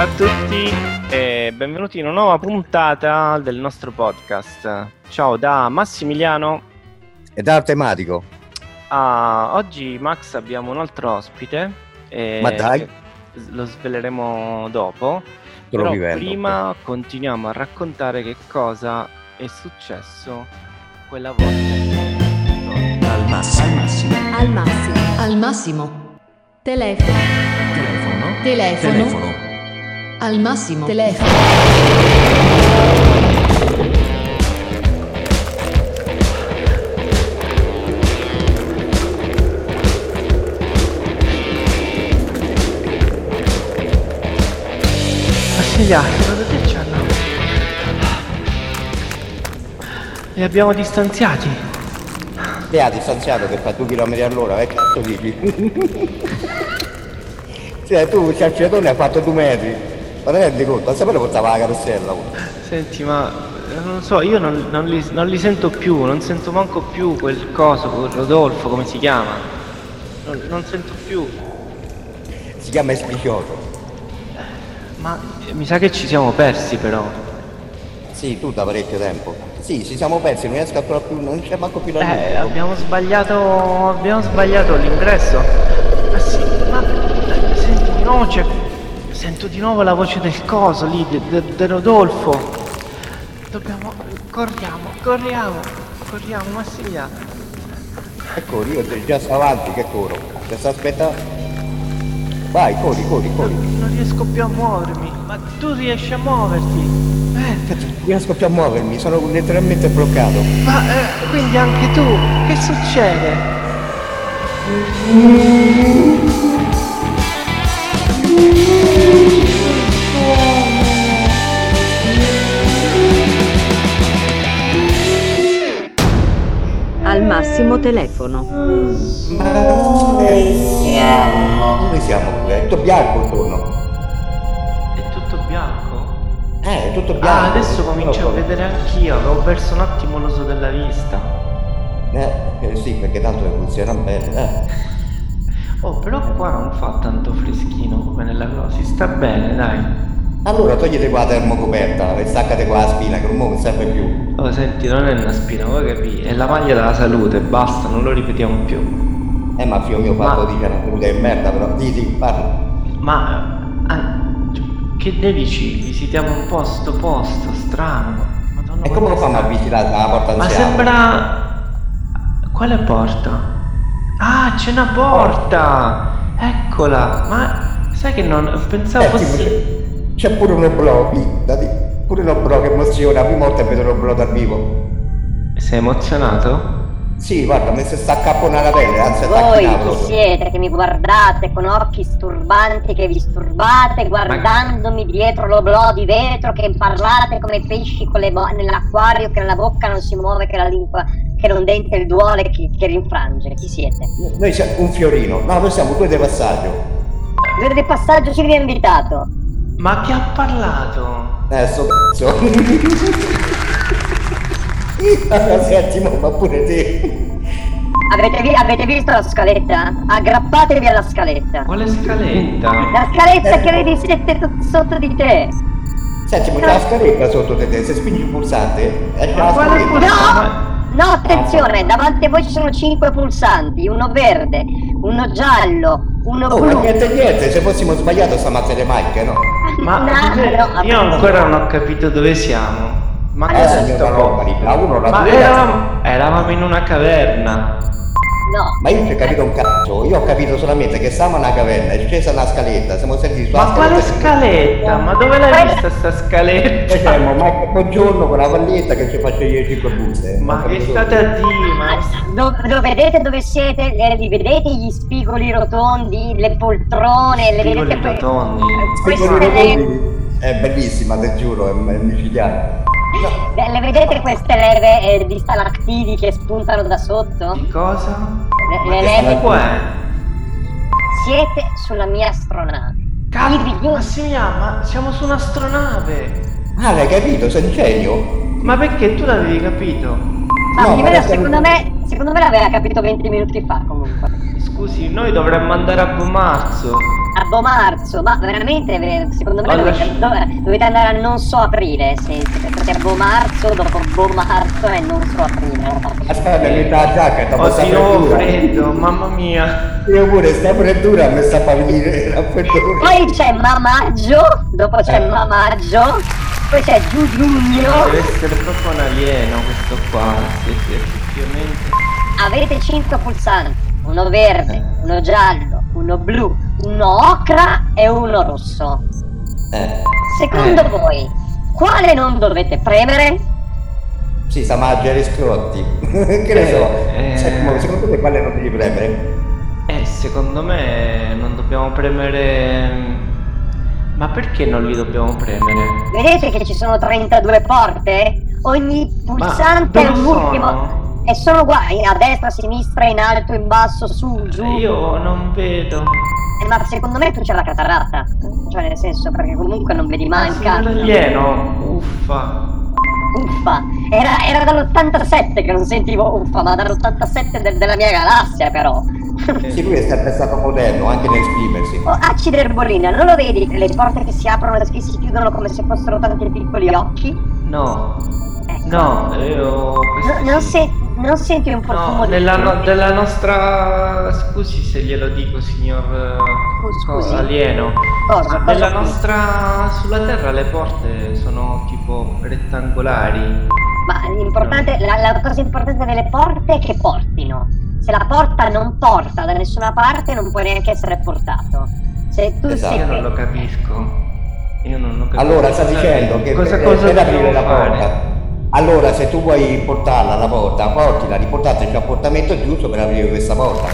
Ciao a tutti e benvenuti in una nuova puntata del nostro podcast. Ciao da Massimiliano e da Artematico. Oggi Max abbiamo un altro ospite Ma dai, lo sveleremo dopo. Però prima continuiamo a raccontare che cosa è successo quella volta. Al massimo. Telefono. Al massimo. Telefono. Secondo te ci hanno? Li abbiamo distanziati. Li ha distanziato che fa 2 km all'ora, che cazzo dici? Cioè tu il calciatore ha fatto 2 metri, ma te ne rendi conto? Non sapevo portava la carrozzella. Senti, ma non so, io non li sento più, non sento manco più quel coso, quel Rodolfo, come si chiama? Non sento più. Si chiama Espicioso. Ma mi sa che ci siamo persi però. Sì, tu da parecchio tempo. Sì, ci siamo persi, non riesco a trovare più, non c'è manco più la luce. Abbiamo sbagliato l'ingresso. Ma sì, ma senti di nuovo sento di nuovo la voce del coso lì, del Rodolfo. Corriamo, Massimiliano. Ecco, io già sto avanti, che corro. Ti sto aspettando. Vai, corri. Non riesco più a muovermi, ma tu riesci a muoverti? Non riesco più a muovermi, sono letteralmente bloccato. Ma quindi anche tu, che succede? Al massimo telefono. Ma dove siamo qui? È tutto bianco intorno. È tutto bianco? È tutto bianco. Adesso comincio a vedere anch'io, avevo perso un attimo l'uso della vista. Sì, perché tanto funziona bene. Oh, però qua non fa tanto freschino come nella cosa, si sta bene, dai. Allora toglite qua la termocoperta e staccate qua la spina, che non mi serve più. Oh, senti, non è una spina, vuoi capire? È la maglia della salute, basta, non lo ripetiamo più. Ma figlio mio fatto dice una cruda di merda, però sì, parla. Ma che ne dici? Visitiamo un posto strano. Madonna, e come lo fanno a visitare la porta anziana? Ma sembra... Quale porta? Ah, c'è una porta! Eccola! Ma sai che non... Pensavo fosse... C'è pure un oblò lì, pure un oblò che emoziona, la prima volta vedo un oblò dal vivo. Sei emozionato? Sì, guarda, mi si sta accapponando la pelle, anzi voi chi siete che mi guardate con occhi sturbanti, che vi sturbate guardandomi dietro l'oblò di vetro, che parlate come pesci con nell'acquario, che la bocca non si muove, che la lingua, che non dente il duole, che rinfrange? Chi siete? Noi siamo un fiorino, no, noi siamo 2 di passaggio. 2 di passaggio, ci vi ha invitato. Ma chi ha parlato? Sto cazzo. Senti, ma pure te. Avete visto la scaletta? Aggrappatevi alla scaletta. Quale scaletta? La scaletta che vedi sotto di te. Senti, ma c'è la scaletta sotto di te, se spingi il pulsante è già la scaletta. No, attenzione, davanti a voi ci sono 5 pulsanti, uno verde, uno giallo, uno blu. Ma niente, se fossimo sbagliati stiamo a telematiche, no? Ma io ancora non ho capito dove siamo. Ma eravamo in una caverna. No. Ma io non ho capito un cazzo, io ho capito solamente che siamo in una caverna, è scesa una scaletta, siamo saliti sulla scaletta. Ma quale scaletta? Ma dove l'hai vista sta scaletta? Siamo buongiorno con la valletta che ci faccio io 5 buste. Ma che state a dire? Lo vedete dove siete? Li vedete gli spigoli rotondi, le poltrone, le vedete rotondi. È bellissima, te giuro, è micidiale. No. Le vedete queste leve di stalattiti che spuntano da sotto? Di cosa? Le leve qua è? Siete sulla mia astronave. Ma siamo su un'astronave. Ah, l'hai capito? Sei un genio. Ma perché tu l'avevi capito? Ma no, secondo me l'aveva capito 20 minuti fa comunque. Scusi, noi dovremmo andare a Bomarzo. A Bomarzo, ma veramente, secondo me Allora, dovete andare a non so aprile, perché a Bomarzo, dopo Bomarzo è non so aprile. Aspetta, mi dà la giacca, dopo sta oddio, ho freddura. freddo, mamma mia. Io pure, sta freddura mi sta a venire la freddura. Poi c'è Mamaggio, dopo c'è Mamaggio, poi c'è Giugno. Deve essere proprio un alieno questo qua, sì, effettivamente. Avete 5 pulsanti, uno verde, uno giallo, uno blu, uno ocra e uno rosso. Secondo voi, quale non dovete premere? Sì, sta mangiare scrotti. Che ne so. Settimo, secondo te quale non devi premere? Secondo me non dobbiamo premere... Ma perché non li dobbiamo premere? Vedete che ci sono 32 porte? Ogni pulsante è dove un ultimo. sono? E sono uguali, a destra, a sinistra, in alto, in basso, su, giù. Io non vedo. Ma secondo me tu c'è la cataratta. Cioè, nel senso, perché comunque non vedi mai il Sono cazzo. l'alieno, uffa. Uffa. Era dall'87 che non sentivo uffa, ma dall'87 della mia galassia, però. Sì, lui è sempre stato moderno, anche nell'esprimersi. Oh, accidenti erbolina, non lo vedi le porte che si aprono e che si chiudono come se fossero tanti piccoli occhi? No, Ecco. no, io... questi sì. Non senti un profumo No, di... della nostra... Scusi se glielo dico, signor Scusi? alieno. Cosa Nella qui? nostra... Sulla Terra le porte sono tipo rettangolari. Ma l'importante, la cosa importante delle porte è che portino. Se la porta non porta da nessuna parte non puoi neanche essere portato. Se tu Esatto. Io sei... non lo capisco. Io non lo capisco. Allora, sta dicendo che cosa per aprire la dobbiamo fare? porta. Allora, se tu vuoi portarla alla porta, portila, riportate il comportamento giusto per aprire questa porta.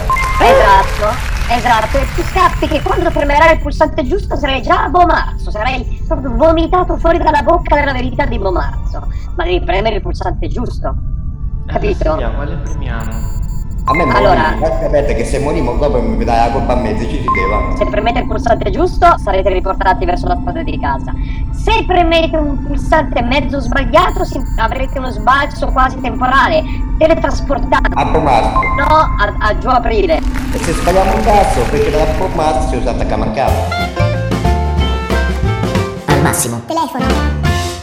Esatto, e tu scappi che quando premerai il pulsante giusto sarai già a Bomarzo, sarai proprio vomitato fuori dalla bocca della verità di Bomarzo, ma devi premere il pulsante giusto, capito? Quale premiamo? A me Allora- sapete che se morimo dopo mi dai la colpa a me, decideva. Se premete il pulsante giusto sarete riportati verso la strada di casa. Se premete un pulsante mezzo sbagliato avrete uno sbalzo quasi temporale, teletrasportato, A Pomarzo. no, a giù aprile. E se sbagliamo un cazzo, perché da Pomarzo si usa attaccare a casa. Al massimo. Telefono.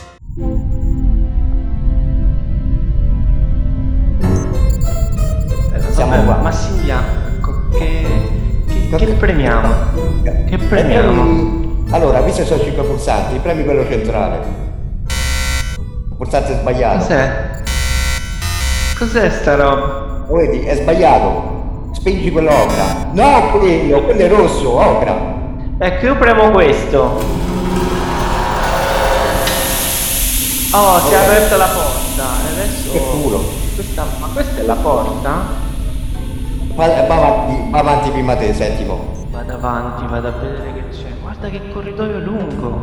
Siamo Vabbè, qua. Massimiliano, che premiamo? Che premiamo? Allora, visto che sono 5 pulsanti, premi quello centrale. Pulsante sbagliato. Cos'è? Cos'è sta roba? Lo vedi? È sbagliato. Spingi quello ocra. No, quello è rosso, ocra. Ecco, io premo questo. Oh, si è aperta la porta. E adesso... Che culo. Ma questa è la porta? Va avanti prima te, settimo. Vado avanti, vado a vedere che c'è. Guarda che corridoio lungo.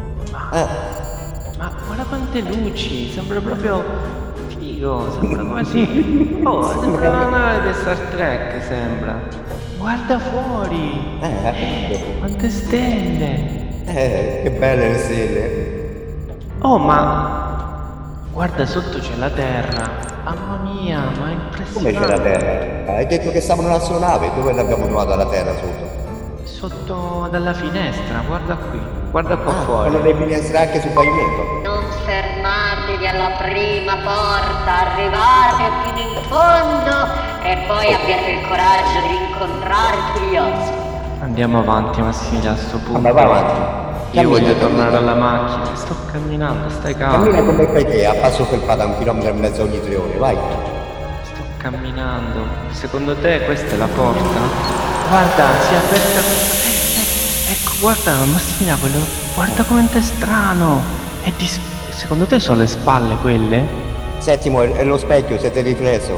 Ma guarda quante luci. Sembra proprio figo. Sembra quasi... Oh, sembra una nave di Star Trek, sembra. Guarda fuori. Quante stelle. Che belle le stelle. Oh, ma guarda, sotto c'è la terra. Mamma mia, ma è Come impressionante. c'è la terra? Hai detto che stavo nell'astronave, dove l'abbiamo trovata la terra sotto? Sotto dalla finestra, guarda qui. Guarda qua Sono fuori. dei finestre anche sul pavimento. Non fermatevi alla prima porta, arrivate fino in fondo e poi abbiate il coraggio di incontrare il curiosity. Andiamo avanti, Massimiliano, a sto punto. Vabbè, va avanti. Io voglio Cammina, tornare alla macchina. Sto camminando, stai Cammina calmo. come fai te, a passo felpato a 1,5 km ogni 3 ore, vai. Sto camminando. Secondo te questa è la porta? Guarda, si è aperta questa. Ecco, guarda, Massimiliano, quello. Guarda quanto è strano. È di... Secondo te sono le spalle quelle? Settimo, è lo specchio, siete riflesso.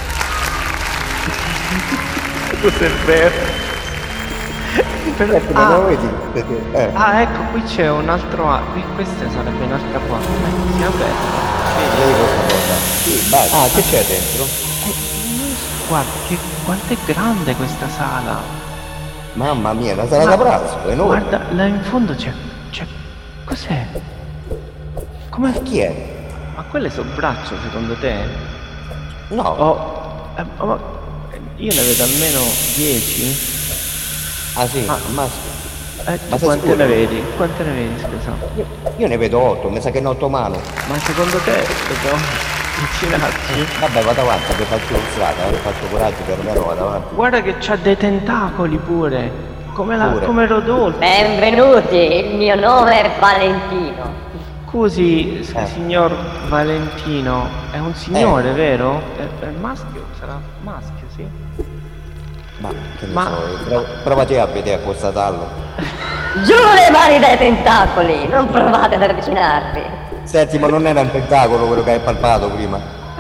Questo è vero. Però... Settimo, non lo vedi? ecco, qui c'è un altro... Qui questa sarebbe un'altra porta. Si è aperta. Vedi questa cosa? Sì, vai. Ah, che c'è dentro? Guarda, quanto è grande questa sala. Mamma mia, la sala da pranzo, è enorme. Guarda, là in fondo c'è... Cos'è? Come... Chi è? Ma quelle sono braccia secondo te? No, Oh... ma io ne vedo almeno 10. ah sì, Ah. maschio. Ma Tu sei quante ne sicuro? vedi? Quante ne vedi, scusa? Io ne vedo 8, mi sa che ne ho 8 mano. Ma secondo te dobbiamo avvicinarci? Vabbè, vado avanti, che faccio strada, faccio coraggio, per me vado avanti. Guarda che c'ha dei tentacoli pure. Pure. Come Rodolfo. Benvenuti, il mio nome è Valentino. Scusi, signor Valentino, è un signore, vero? È maschio? Sarà maschio, sì? Ma che ne Ma- so, provate a vedere, a constatarlo. Giù le mani dai tentacoli, non provate ad avvicinarvi. Senti, ma non era un tentacolo quello che hai palpato prima?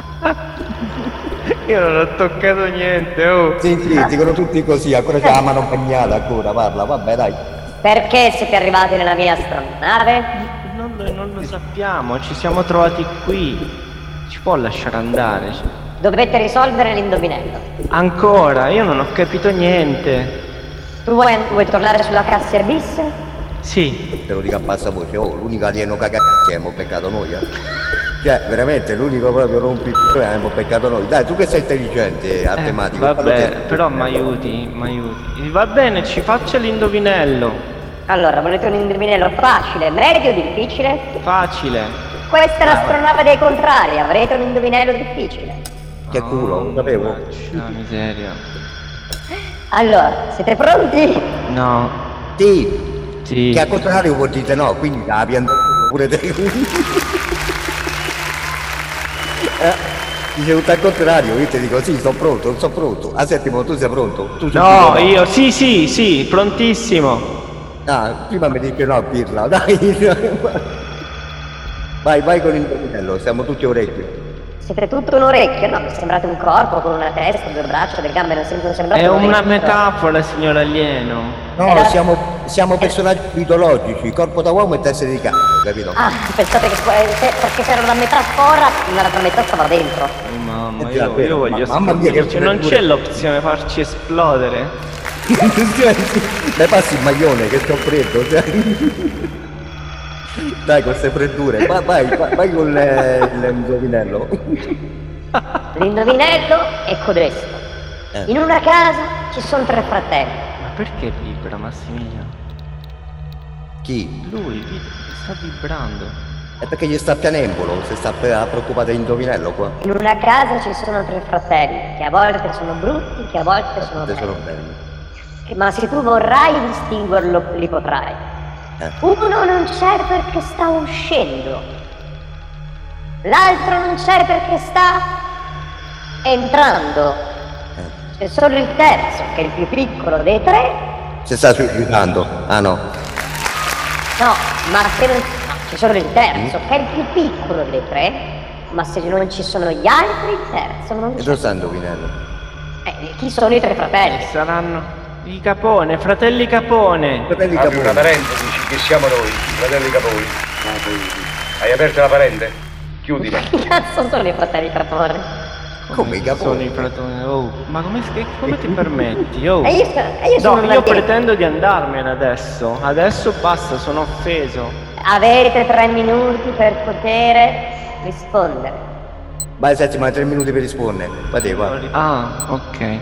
Io non ho toccato niente, oh. Sì, dicono tutti così, ancora c'è la mano bagnata, ancora, parla, vabbè dai. Perché siete arrivati nella mia astronave? Non lo sappiamo, ci siamo trovati qui. Ci può lasciare andare? Dovete risolvere l'indovinello. Ancora, io non ho capito niente. Tu vuoi tornare sulla Cassier bis? Sì, Te lo dico a bassa voce, oh, l'unico alieno cagato che abbiamo peccato noi, Cioè, veramente, l'unico proprio rompi che abbiamo peccato noi. Dai, tu che sei intelligente, matematico. vabbè, però m'aiuti. Va bene, ci faccia l'indovinello. Allora, volete un indovinello facile, medio o difficile? Facile. Questa è l'astronave dei contrari, avrete un indovinello difficile. Che culo, lo sapevo. Mannaggia, miseria. Allora, siete pronti? No, Sì, che al sì. contrario vuol dire no, quindi la pianta pure te. Dice tutto al contrario, io ti dico sì, sono pronto, non sono pronto. A Settimo, tu sei pronto? Tu sei No, pronto? io, sì, prontissimo. Ah, prima mi dice no, pirla, dai. Vai con l'indovinello, siamo tutti orecchie. Siete tutto un orecchio? No, mi sembrate un corpo con una testa, due braccia, due gambe, non sembrate È un una orecchio. metafora, signor alieno. No, siamo personaggi mitologici, corpo da uomo e testa di cazzo, capito? Ah, pensate che perché c'era una metafora, l'altra metà stava dentro. Oh, mamma, Già, io vero, voglio mamma mia, che esplodere. Non c'è freddure. l'opzione farci esplodere? Dai, passi il maglione che sto freddo, cioè. Dai, con queste freddure, vai con l'indovinello. L'indovinello è questo. In una casa ci sono 3 fratelli. Ma perché vibra, Massimiliano? Chi? Lui sta vibrando. È perché gli sta pianembolo, se sta preoccupato di indovinello qua. In una casa ci sono 3 fratelli, che a volte sono brutti, che a volte sono Te sono belli. belli. Ma se tu vorrai distinguerlo, li potrai. Uno non c'è perché sta uscendo. L'altro non c'è perché sta entrando. C'è solo il terzo, che è il più piccolo dei 3. Si sta suicidando. Ah no. No, ma se non... no, c'è solo il terzo, che è il più piccolo dei 3. Ma se non ci sono gli altri, il terzo non E c'è. dove sta indovinello? Chi sono i 3 fratelli? Saranno i Capone, fratelli Capone. Fratelli Apri una Capone. parentesi, chi siamo noi, fratelli Caponi. Hai aperto la parente? Chiudila. Che cazzo sono i fratelli Capone? Come i Sono i Capone? fratelli. Oh, ma come ti permetti? Oh. E io sono No, una io dei- pretendo di andarmene adesso. Adesso basta, sono offeso. Avete 3 minuti per poter rispondere. Vai Settimo, hai 3 minuti per rispondere. Vai, va. Ah, ok.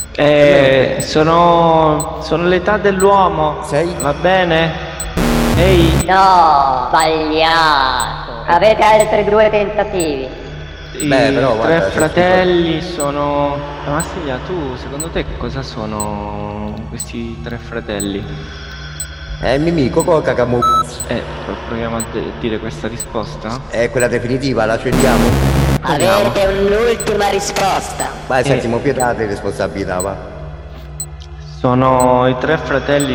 Sono l'età dell'uomo. Sei? Va bene? Ehi, No, sbagliato. Avete altri 2 tentativi. i Beh, però, 3 guarda, fratelli sono... Massiglia, tu secondo te cosa sono questi 3 fratelli? È il mimico, coca camu. Proviamo a dire questa risposta? È quella definitiva, la scegliamo? Avete un'ultima risposta. Vai Settimo, pietate responsabilità, va. I 3 fratelli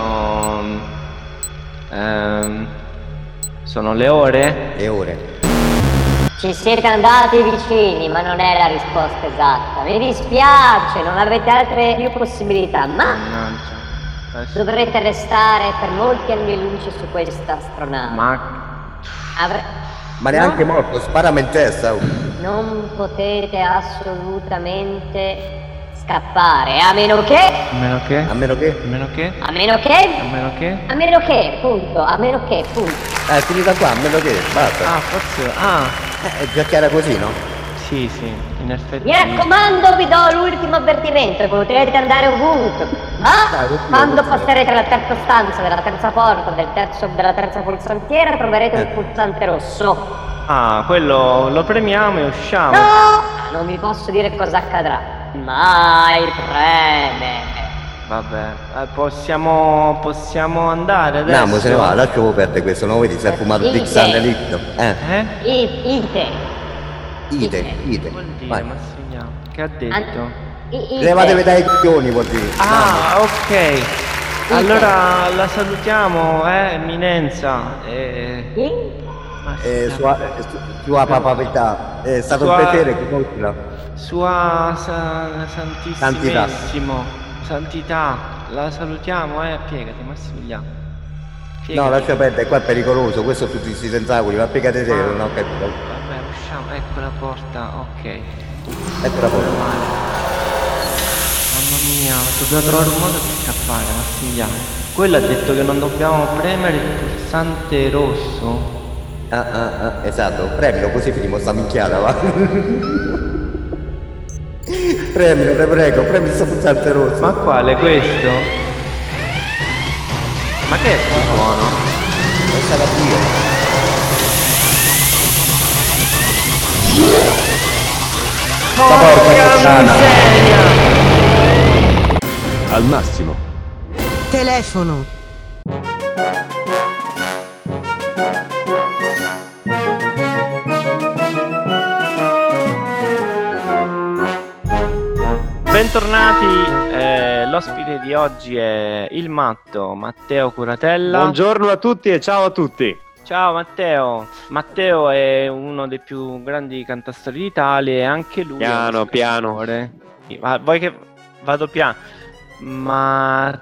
sono le ore? Le ore. Ci siete andati vicini, ma non è la risposta esatta. Mi dispiace, non avete altre più possibilità, ma Mannaggia. Adesso- dovrete restare per molti anni luce su questa astronave. Ma Ma neanche morto, sparami in testa. Oh. Non potete assolutamente scappare, a meno che... a meno che? A meno che... A meno che? A meno che... A meno che? A meno che, punto, a meno che, punto. È finita qua, a meno che... Basta. Ah, forse... Ah, È già chiara così, no? sì, in effetti... Mi raccomando, vi do l'ultimo avvertimento, potete andare ovunque. Quando passerete alla terza stanza della terza porta della terza pulsantiera troverete un pulsante rosso. Ah, quello lo premiamo e usciamo. No! Non vi posso dire cosa accadrà. Mai preme. Vabbè, possiamo andare adesso? Andiamo, se ne va, lasciamo perdere questo, non vedi, si è fumato di Xanne liquido. Ite. Vuol dire, Vai. Massimiliano, che ha detto? Levatevi dai coglioni, vuol dire. Ah, ok. Allora la salutiamo, eminenza. Sua papavità, è stato un piacere conoscerla. Sua Santissimissimo. Santità, la salutiamo, piegati Massimiliano. No, lascia perdere, qua è pericoloso, questo tutti questi tentacoli, va piegate te, non ho capito. Vabbè, usciamo, ecco la porta, ok. Ecco la porta. Mamma mia, dobbiamo trovare un modo di scappare, Massimiliano. Quello ha detto che non dobbiamo premere il pulsante rosso. Esatto, premilo così finimo sta minchiata, va. Premilo, te prego, premi sto pulsante rosso. Ma quale questo? Ma che è sto suono? È stata Dio. Porca miseria! Al massimo. Telefono. Bentornati, l'ospite di oggi è il matto Matteo Curatella. Buongiorno a tutti e ciao a tutti. Ciao Matteo. Matteo è uno dei più grandi cantastorie d'Italia e anche lui Piano, è un piano. scrittore. Ma vuoi che vado piano? Matteo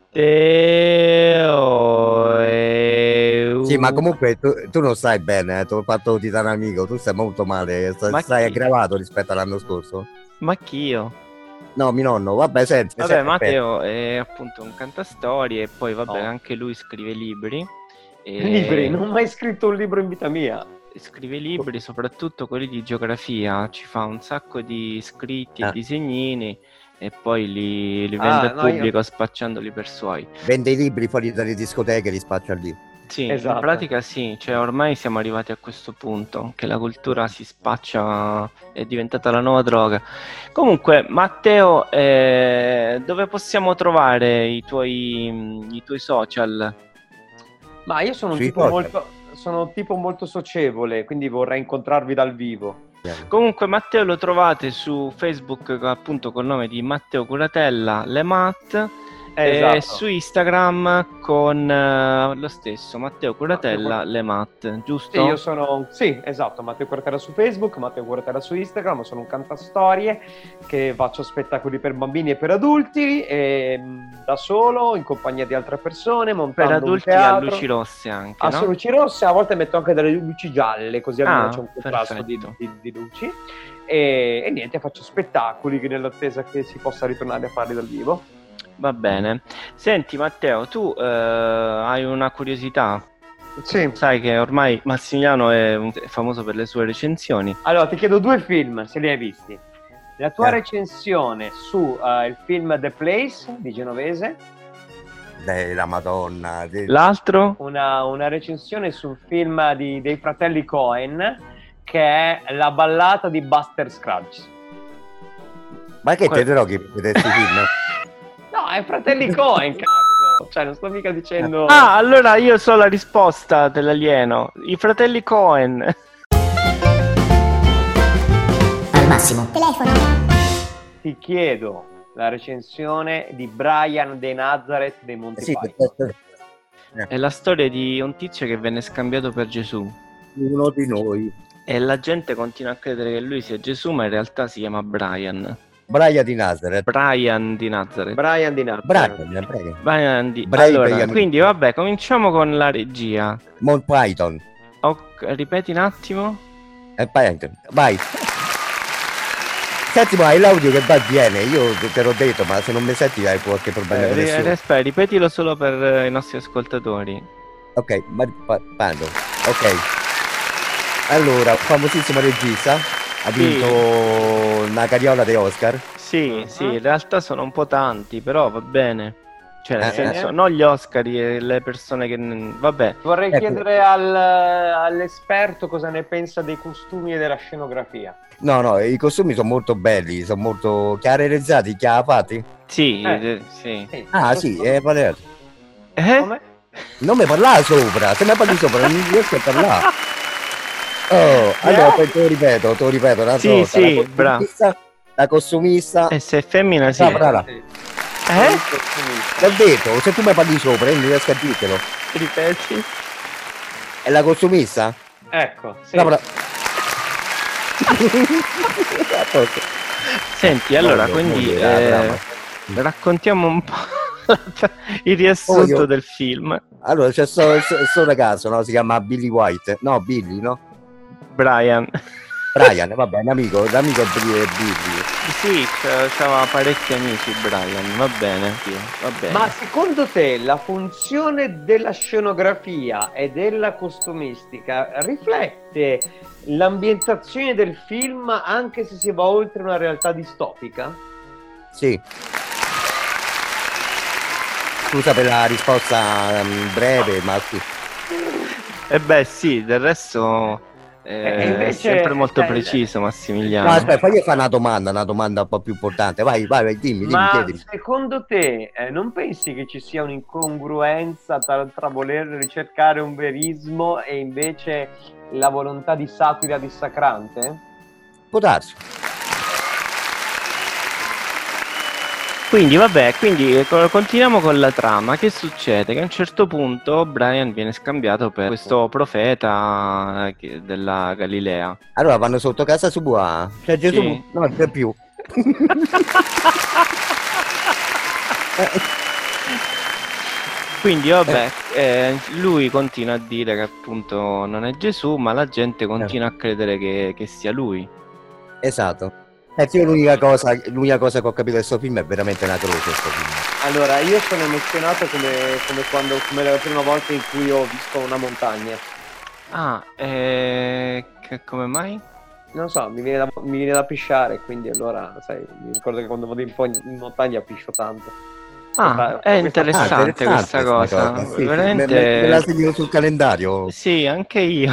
è Sì, ma comunque tu non stai bene, ti ho fatto titano amico, tu stai molto male, stai aggravato rispetto all'anno scorso. Ma chi io? No, mio nonno, vabbè, senti. Vabbè, Matteo è appunto un cantastorie e poi vabbè No. anche lui scrive libri. Libri, non ho mai scritto un libro in vita mia. Scrive libri, soprattutto quelli di geografia, ci fa un sacco di scritti e disegnini e poi li vende al pubblico spacciandoli per suoi. Vende i libri fuori dalle discoteche e li spaccia lì. Sì, Esatto. in pratica sì, cioè ormai siamo arrivati a questo punto, che la cultura si spaccia, è diventata la nuova droga. Comunque, Matteo, dove possiamo trovare i tuoi social? Ma io sono un Sui tipo social. molto molto socievole, quindi vorrei incontrarvi dal vivo. Comunque Matteo lo trovate su Facebook appunto col nome di Matteo Curatella Lemat Esatto. e su Instagram con lo stesso Matteo Curatella Lemat, giusto? Sì, io sono, sì, esatto, Matteo Curatella su Facebook, Matteo Curatella su Instagram, sono un cantastorie che faccio spettacoli per bambini e per adulti, da solo, in compagnia di altre persone, montando Per adulti un teatro. a luci rosse anche, A no? luci rosse, a volte metto anche delle luci gialle, così almeno c'è un contrasto perfetto. di luci. E niente, faccio spettacoli nell'attesa che si possa ritornare a farli dal vivo. Va bene. Senti Matteo, tu hai una curiosità? Sì. Sai che ormai Massimiliano è famoso per le sue recensioni. Allora, ti chiedo due film, se li hai visti. La tua recensione su il film The Place di Genovese, La Madonna. L'altro? una recensione sul film dei fratelli Coen, che è La ballata di Buster Scruggs. Ma che te droghi per questi film? No, è fratelli Coen, cazzo! Cioè, non sto mica dicendo... Ah, allora io so la risposta dell'alieno. I fratelli Coen. Al massimo. Telefono. Ti chiedo la recensione di Brian De Nazareth dei Monty Sì, Python. È la storia di un tizio che venne scambiato per Gesù. uno di noi. E la gente continua a credere che lui sia Gesù, ma in realtà si chiama Brian. Brian di Nazareth. Brian di Nazareth. Brian Di Nazareth. Brian. Brian di... Brian. Allora, quindi vabbè, cominciamo con la regia. Monty Python. Ripeti un attimo. Python. Vai. Senti, ma hai l'audio che va e viene, io te l'ho detto, ma se non mi senti hai qualche problema con nessuno. Aspetta, ripetilo solo per i nostri ascoltatori. Ok, vado. Ok. Allora, famosissimo regista, ha vinto una carriola di Oscar. Sì, in realtà sono un po' tanti, però va bene. Cioè, nel senso, Eh? non gli Oscar e le persone che... Vabbè. Vorrei Ecco. chiedere all'esperto cosa ne pensa dei costumi e della scenografia. No, i costumi sono molto belli, sono molto chiarrealizzati, chiarafatti. Sì, Sì. Ah, sì, parliamo. Come? Non mi parlare sopra, se mi parli sopra non riesco a parlare. Oh, allora poi te lo ripeto un'altra Sì, volta. sì, bravo. La costumista. E se è femmina, sì. Brava. Sì. L'ho detto, se tu mi parli sopra, io non riesco a dirtelo. Ripeti. È la costumista? Ecco, sì. Brava. Senti, allora, Molto, quindi molto, brava. raccontiamo un po' il riassunto Voglio- del film. Allora c'è sto ragazzo, no? Si chiama Billy White. No, Billy, no? Brian. Brian, vabbè, l'amico è Billy. Sì, c'aveva parecchi amici Brian, va bene, sì, va bene. Ma secondo te la funzione della scenografia e della costumistica riflette l'ambientazione del film anche se si va oltre una realtà distopica? Sì. Scusa per la risposta breve, ma sì. Beh sì, del resto è invece, sempre molto preciso Massimiliano. No, aspetta, fagli fare una domanda un po' più importante. Vai, dimmi, Ma chiedimi. secondo te non pensi che ci sia un'incongruenza tra voler ricercare un verismo e invece la volontà di satira dissacrante? Può darsi. Quindi vabbè, continuiamo con la trama. Che succede? Che a un certo punto Brian viene scambiato per questo profeta della Galilea. Allora vanno sotto casa sua. C'è Gesù? Sì. No, non c'è più. Quindi vabbè, lui continua a dire che appunto non è Gesù, ma la gente continua a credere che sia lui. Esatto. Io l'unica cosa che ho capito di questo film è veramente una croce questo film. Allora, io sono emozionato come la prima volta in cui ho visto una montagna. Ah, come mai? Non so, mi viene da pisciare, quindi allora, sai, mi ricordo che quando vado in montagna piscio tanto. È interessante questa cosa. Sì, Veramente... me la segno sul calendario. Sì, anche io.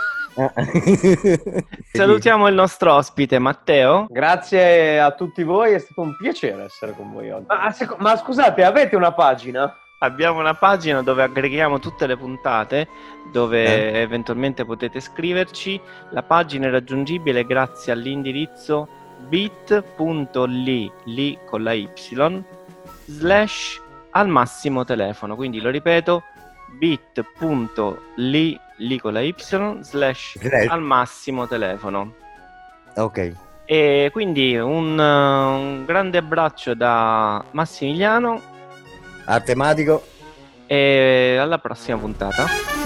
Salutiamo il nostro ospite Matteo. Grazie a tutti voi, è stato un piacere essere con voi oggi. Ma scusate, avete una pagina? Abbiamo una pagina dove aggreghiamo tutte le puntate, dove eventualmente potete scriverci. La pagina è raggiungibile grazie all'indirizzo bit.ly, lì con la y, / al massimo telefono. Quindi lo ripeto, bit.ly, lì con la y, / al massimo telefono. Ok. E quindi un grande abbraccio da Massimiliano Artematico. e alla prossima puntata.